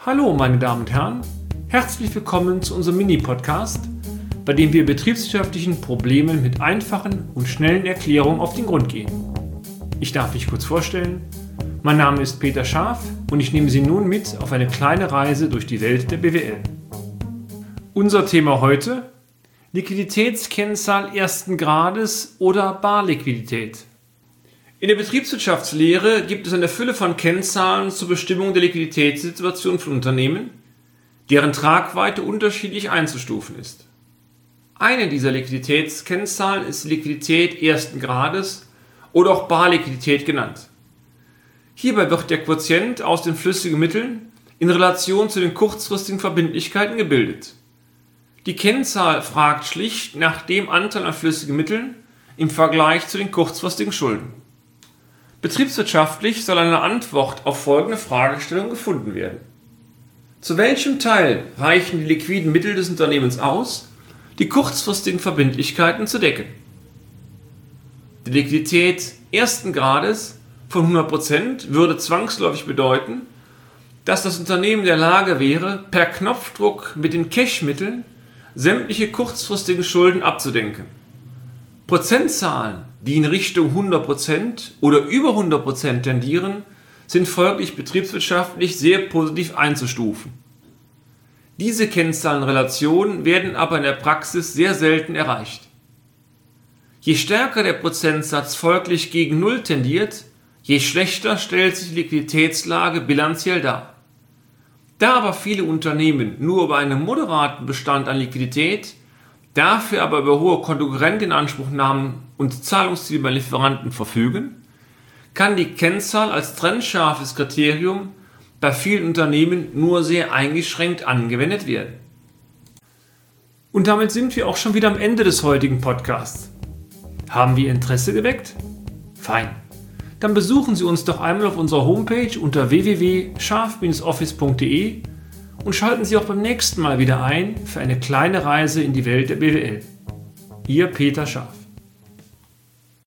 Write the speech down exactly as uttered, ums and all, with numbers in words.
Hallo meine Damen und Herren, herzlich willkommen zu unserem Mini-Podcast, bei dem wir betriebswirtschaftlichen Problemen mit einfachen und schnellen Erklärungen auf den Grund gehen. Ich darf mich kurz vorstellen, mein Name ist Peter Scharf und ich nehme Sie nun mit auf eine kleine Reise durch die Welt der B W L. Unser Thema heute: Liquiditätskennzahl ersten Grades oder Barliquidität. In der Betriebswirtschaftslehre gibt es eine Fülle von Kennzahlen zur Bestimmung der Liquiditätssituation von Unternehmen, deren Tragweite unterschiedlich einzustufen ist. Eine dieser Liquiditätskennzahlen ist die Liquidität ersten Grades oder auch Barliquidität genannt. Hierbei wird der Quotient aus den flüssigen Mitteln in Relation zu den kurzfristigen Verbindlichkeiten gebildet. Die Kennzahl fragt schlicht nach dem Anteil an flüssigen Mitteln im Vergleich zu den kurzfristigen Schulden. Betriebswirtschaftlich soll eine Antwort auf folgende Fragestellung gefunden werden: Zu welchem Teil reichen die liquiden Mittel des Unternehmens aus, die kurzfristigen Verbindlichkeiten zu decken? Die Liquidität ersten Grades von hundert Prozent würde zwangsläufig bedeuten, dass das Unternehmen in der Lage wäre, per Knopfdruck mit den Cashmitteln sämtliche kurzfristigen Schulden abzudenken. Prozentzahlen, die in Richtung hundert Prozent oder über hundert Prozent tendieren, sind folglich betriebswirtschaftlich sehr positiv einzustufen. Diese Kennzahlenrelationen werden aber in der Praxis sehr selten erreicht. Je stärker der Prozentsatz folglich gegen Null tendiert, je schlechter stellt sich die Liquiditätslage bilanziell dar. Da aber viele Unternehmen nur über einen moderaten Bestand an Liquidität, dafür aber über hohe Kontokorrentinanspruchnahmen und Zahlungsziele bei Lieferanten verfügen, kann die Kennzahl als trennscharfes Kriterium bei vielen Unternehmen nur sehr eingeschränkt angewendet werden. Und damit sind wir auch schon wieder am Ende des heutigen Podcasts. Haben wir Interesse geweckt? Fein. Dann besuchen Sie uns doch einmal auf unserer Homepage unter w w w punkt scharf Bindestrich office punkt d e und schalten Sie auch beim nächsten Mal wieder ein für eine kleine Reise in die Welt der B W L. Ihr Peter Scharf.